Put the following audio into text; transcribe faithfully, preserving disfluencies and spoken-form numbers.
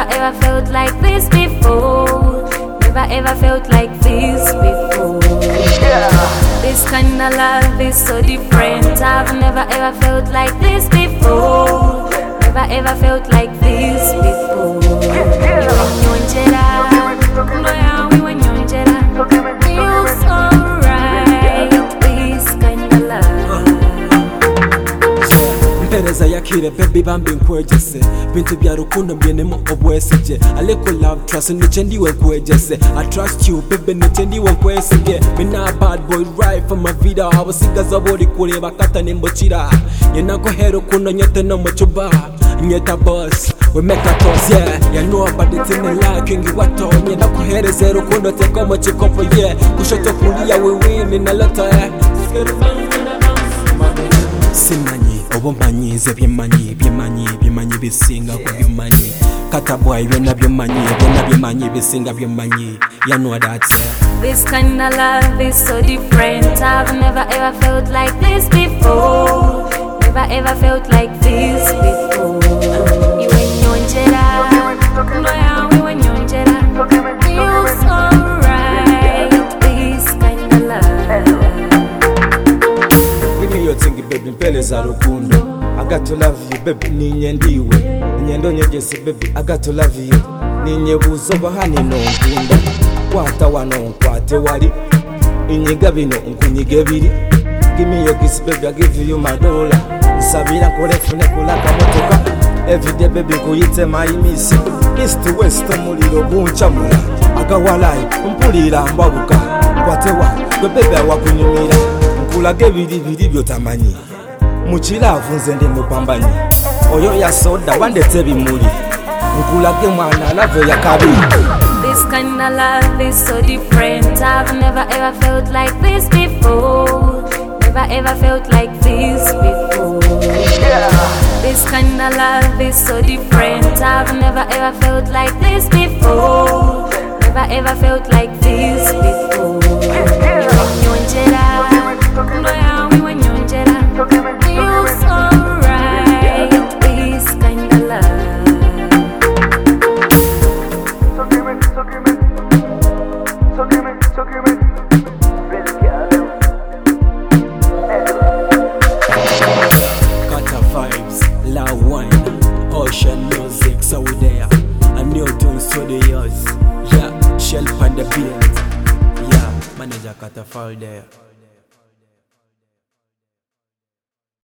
ever felt like this before. Never ever felt like this before. This kind of love is so different. I've never ever felt like this before. Never ever felt like this before. Feels alright. This kind of love. Mpereza yakire baby bambi nkwejese bintu bya rukundo myenemo obweseje aleko love trust niche ndiwe nkwejese I trust you baby niche ndiwe nkwesege mina bad boy right from my vida abasigaza bori kureba kata nimbokira yenako hero kuno nyote no muchuba nyeta boss we make a toss yeah ya know about it in the like ngi wato nyena kuhereze rukundo teko mo chikopo yeah kushoto kulia we win in a lot yeah simanyi obumanyi ze byemanyi byemanyi byemanyi bisinga ku byemanyi kata boy byonna byemanyi byonna byemanyi bisinga byemanyi ya know that this kind of love is so different. I've never ever felt like this before. Never ever felt like this before. Iwe nyonjera ndoya iwe nyonjera feels alright. This kind of love. Give me your thing baby mpeleza rukundo I got to love you baby ninye ndiwe nyendo nyegese baby I got to love you ninye buzo bahani no nkunda kwata wano kwate wali inyiga bino nkunyige biri give me your kiss baby I give you my dollar sabira kole fune kulaka motoka everyday baby kuyite my miss east to west muliro bunchamula agawalai mpulira mbabuka kwate wa baby awakunyumira kulage biri biri byotamanyi mukilavu nze ndi mupambanyi oyo ya soda wandetse bimuli nkulage mwana lave ya kabi. This kind of love is so different. I've never ever felt like this before. Never ever felt like this before. This kind of love is so different. I've never ever felt like this before. Never ever felt like this before. Feels alright. This kind of love. Kata vibes, loud wine, ocean music, so we there. A new tune studios, yeah, Shell on the beat, yeah, manager Kata fall there.